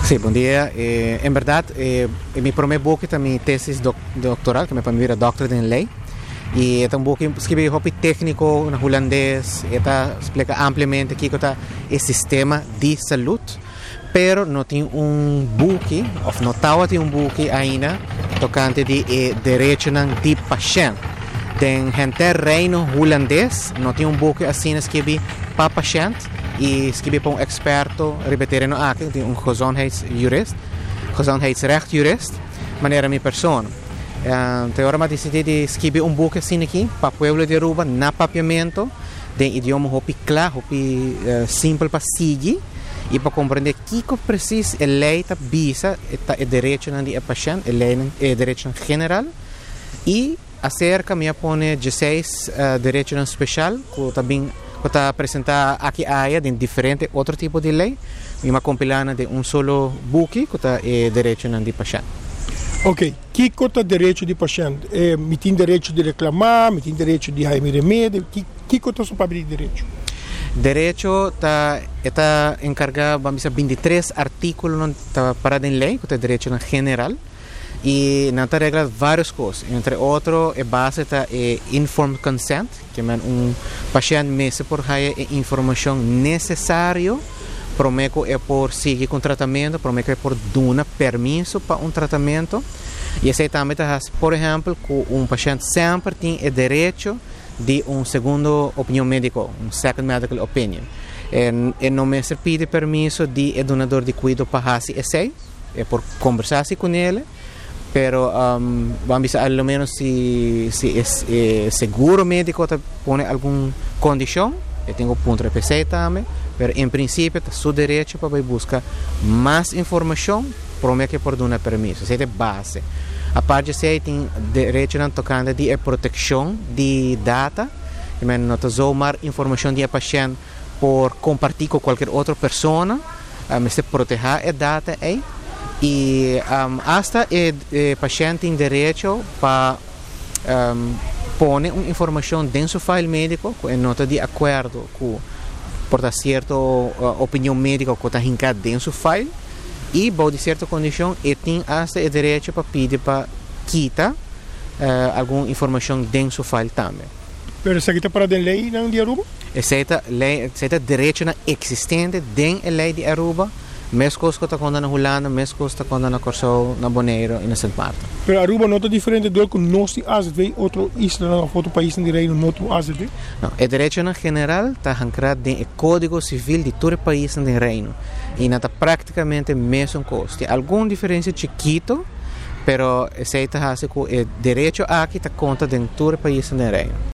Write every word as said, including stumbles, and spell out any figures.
Sí, bom dia. Eh, em verdade, eh, mi primer book é minha tesis doc, doctoral, que me permite doctorate em lei. E é um book que escrevi hobby técnico na holandês, e explica ampliamente aqui que está o sistema de saúde, pero não tem um book, ou não estava tem um book ainda, tocante de eh, direito de paciente. Den gente reino holandês, não tem um book assim escrevi para paciente, e escrevi para um experto, repetir no aqui, um gezondheidsjurist, gezondheidsrechtjurist, maneira minha persona. Uh, então, agora eu decidi escrever um book assim aqui, para o povo de Aruba, na papiamento, de idioma hopi claro, hopi uh, simples para seguir, e para compreender que que precisa a lei está visa, é direito do paciente, a lei é direito general, e acerca me põe dezesseis uh, direitos especial, que também está apresentar aqui a área de diferente outro tipo de lei, e uma compilada de um solo book, que está é direito do paciente. Ok, que é o direito do paciente? É, me tem direito de reclamar, me tem direito de receber remédio, que que é o seu papel de direito? Direito está está encarregado, vamos dizer, vinte e três artículos tá parado em lei, que é direito general, e não está reglado várias coisas. Entre outros, a base está é informed consent, que é um paciente mesmo por receber a informação necessária, prometo é por seguir com o tratamento, prometo é por dar permisso para um tratamento. E assim também está, por exemplo, que um paciente sempre tem o direito de uma segunda opinião médica, um second medical opinion. E, e não me pede permisso de o donador de cuidado para fazer isso, é por conversar com ele, pero um, vamos dizer, ao menos se, se é, é seguro médico põe alguma condição, eu tenho ponto de P C também, mas em princípio é seu direito para buscar mais informação, prometo que por dar permisso, essa é a base. A parte de tem direito na tocante de proteção de data, que não está usar informação de paciente por compartilhar com qualquer outra pessoa, mas se proteger a data aí. E um, hasta o paciente tem direito para um, pôr uma informação dentro do seu file médico, que não está de acordo com por certa uh, opinião médica que está hincada dentro do file, e por certa condição ele tem hasta o direito para pedir para quitar uh, alguma informação dentro do file também. Mas isso aqui está para a lei não de Aruba? Esse é direito existente dentro da lei de Aruba. Mesmo coisa que está acontecendo na Holanda, mesmo coisa que está acontecendo na Corsol, na Bonaire e na Sint Maarten. Mas Aruba não é diferente do que nós temos A Z V, outro isla ou outro país no reino não tem A Z V? Não, o direito general está ancrado no Código Civil de todo o país no reino. E não está praticamente a mesma coisa. Tem alguma diferença chiquita, mas esse está o direito aqui está conta de todo o país no reino.